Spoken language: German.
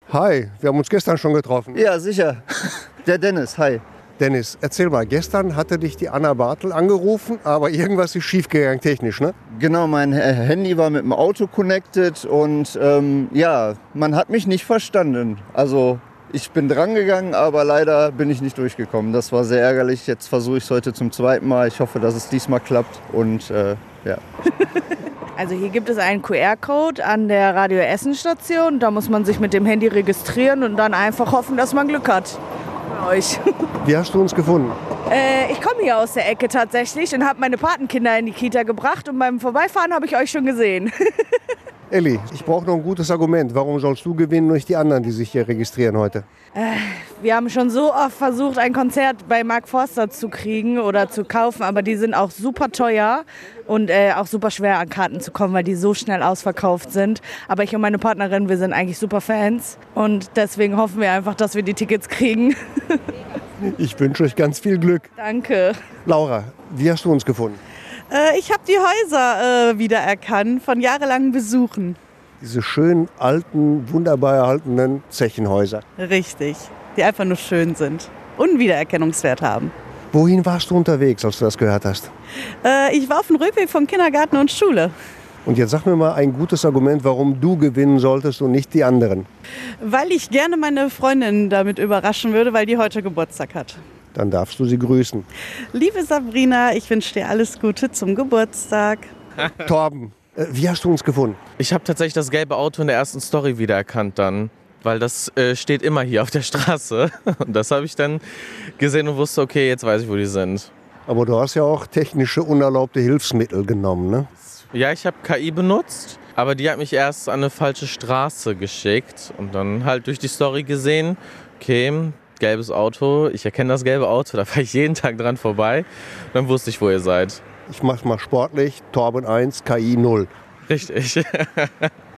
Hi, wir haben uns gestern schon getroffen. Ja, sicher. Der Dennis, hi. Dennis, erzähl mal, gestern hatte dich die Anna Bartel angerufen, aber irgendwas ist schiefgegangen technisch, ne? Genau, mein Handy war mit dem Auto connected und man hat mich nicht verstanden. Also ich bin drangegangen, aber leider bin ich nicht durchgekommen. Das war sehr ärgerlich. Jetzt versuche ich es heute zum zweiten Mal. Ich hoffe, dass es diesmal klappt und ja. Also hier gibt es einen QR-Code an der Radio Essen Station. Da muss man sich mit dem Handy registrieren und dann einfach hoffen, dass man Glück hat. Bei euch. Wie hast du uns gefunden? Ich komme hier aus der Ecke tatsächlich und habe meine Patenkinder in die Kita gebracht und beim Vorbeifahren habe ich euch schon gesehen. Elli, ich brauche noch ein gutes Argument. Warum sollst du gewinnen und nicht die anderen, die sich hier registrieren heute? Wir haben schon so oft versucht, ein Konzert bei Mark Forster zu kriegen oder zu kaufen, aber die sind auch super teuer und auch super schwer an Karten zu kommen, weil die so schnell ausverkauft sind. Aber ich und meine Partnerin, wir sind eigentlich super Fans und deswegen hoffen wir einfach, dass wir die Tickets kriegen. Ich wünsche euch ganz viel Glück. Danke. Laura, wie hast du uns gefunden? Ich habe die Häuser wiedererkannt von jahrelangen Besuchen. Diese schönen, alten, wunderbar erhaltenen Zechenhäuser. Richtig, die einfach nur schön sind und einen Wiedererkennungswert haben. Wohin warst du unterwegs, als du das gehört hast? Ich war auf dem Rückweg vom Kindergarten und Schule. Und jetzt sag mir mal ein gutes Argument, warum du gewinnen solltest und nicht die anderen. Weil ich gerne meine Freundin damit überraschen würde, weil die heute Geburtstag hat. Dann darfst du sie grüßen. Liebe Sabrina, ich wünsche dir alles Gute zum Geburtstag. Torben, wie hast du uns gefunden? Ich habe tatsächlich das gelbe Auto in der ersten Story wiedererkannt dann. Weil das steht immer hier auf der Straße. Und das habe ich dann gesehen und wusste, okay, jetzt weiß ich, wo die sind. Aber du hast ja auch technische, unerlaubte Hilfsmittel genommen, ne? Ja, ich habe KI benutzt, aber die hat mich erst an eine falsche Straße geschickt. Und dann halt durch die Story gesehen, okay, gelbes Auto, ich erkenne das gelbe Auto, da fahre ich jeden Tag dran vorbei. Dann wusste ich, wo ihr seid. Ich mach's mal sportlich, Torben 1, KI 0. Richtig.